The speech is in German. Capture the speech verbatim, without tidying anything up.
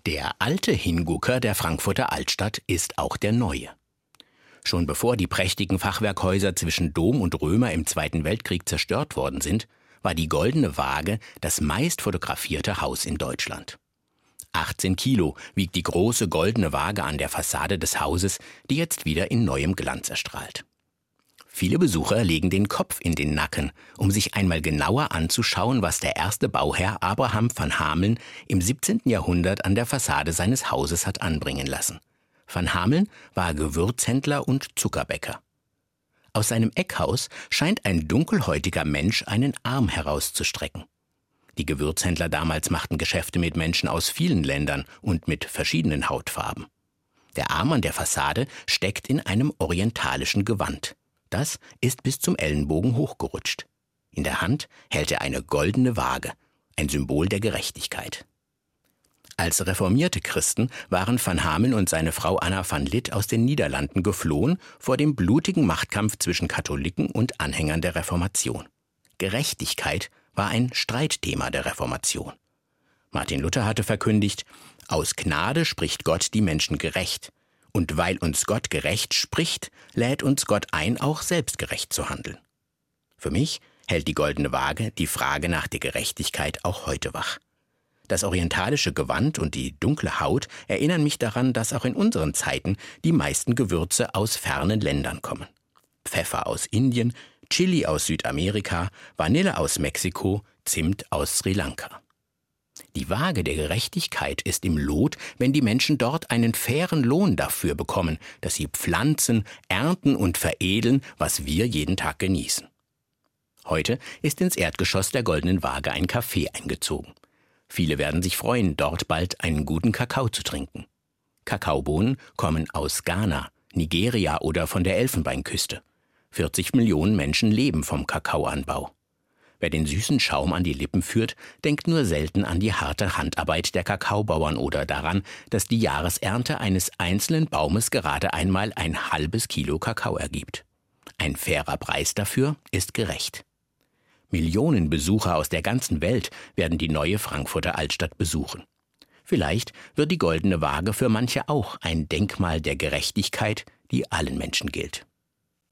Der alte Hingucker der Frankfurter Altstadt ist auch der neue. Schon bevor die prächtigen Fachwerkhäuser zwischen Dom und Römer im Zweiten Weltkrieg zerstört worden sind, war die Goldene Waage das meist fotografierte Haus in Deutschland. achtzehn Kilo wiegt die große Goldene Waage an der Fassade des Hauses, die jetzt wieder in neuem Glanz erstrahlt. Viele Besucher legen den Kopf in den Nacken, um sich einmal genauer anzuschauen, was der erste Bauherr Abraham van Hameln im siebzehnten Jahrhundert an der Fassade seines Hauses hat anbringen lassen. Van Hameln war Gewürzhändler und Zuckerbäcker. Aus seinem Eckhaus scheint ein dunkelhäutiger Mensch einen Arm herauszustrecken. Die Gewürzhändler damals machten Geschäfte mit Menschen aus vielen Ländern und mit verschiedenen Hautfarben. Der Arm an der Fassade steckt in einem orientalischen Gewand. Das ist bis zum Ellenbogen hochgerutscht. In der Hand hält er eine goldene Waage, ein Symbol der Gerechtigkeit. Als reformierte Christen waren Van Hameln und seine Frau Anna van Lith aus den Niederlanden geflohen vor dem blutigen Machtkampf zwischen Katholiken und Anhängern der Reformation. Gerechtigkeit war ein Streitthema der Reformation. Martin Luther hatte verkündigt: Aus Gnade spricht Gott die Menschen gerecht. Und weil uns Gott gerecht spricht, lädt uns Gott ein, auch selbst gerecht zu handeln. Für mich hält die Goldene Waage die Frage nach der Gerechtigkeit auch heute wach. Das orientalische Gewand und die dunkle Haut erinnern mich daran, dass auch in unseren Zeiten die meisten Gewürze aus fernen Ländern kommen. Pfeffer aus Indien, Chili aus Südamerika, Vanille aus Mexiko, Zimt aus Sri Lanka. Die Waage der Gerechtigkeit ist im Lot, wenn die Menschen dort einen fairen Lohn dafür bekommen, dass sie pflanzen, ernten und veredeln, was wir jeden Tag genießen. Heute ist ins Erdgeschoss der Goldenen Waage ein Café eingezogen. Viele werden sich freuen, dort bald einen guten Kakao zu trinken. Kakaobohnen kommen aus Ghana, Nigeria oder von der Elfenbeinküste. vierzig Millionen Menschen leben vom Kakaoanbau. Wer den süßen Schaum an die Lippen führt, denkt nur selten an die harte Handarbeit der Kakaobauern oder daran, dass die Jahresernte eines einzelnen Baumes gerade einmal ein halbes Kilo Kakao ergibt. Ein fairer Preis dafür ist gerecht. Millionen Besucher aus der ganzen Welt werden die neue Frankfurter Altstadt besuchen. Vielleicht wird die Goldene Waage für manche auch ein Denkmal der Gerechtigkeit, die allen Menschen gilt.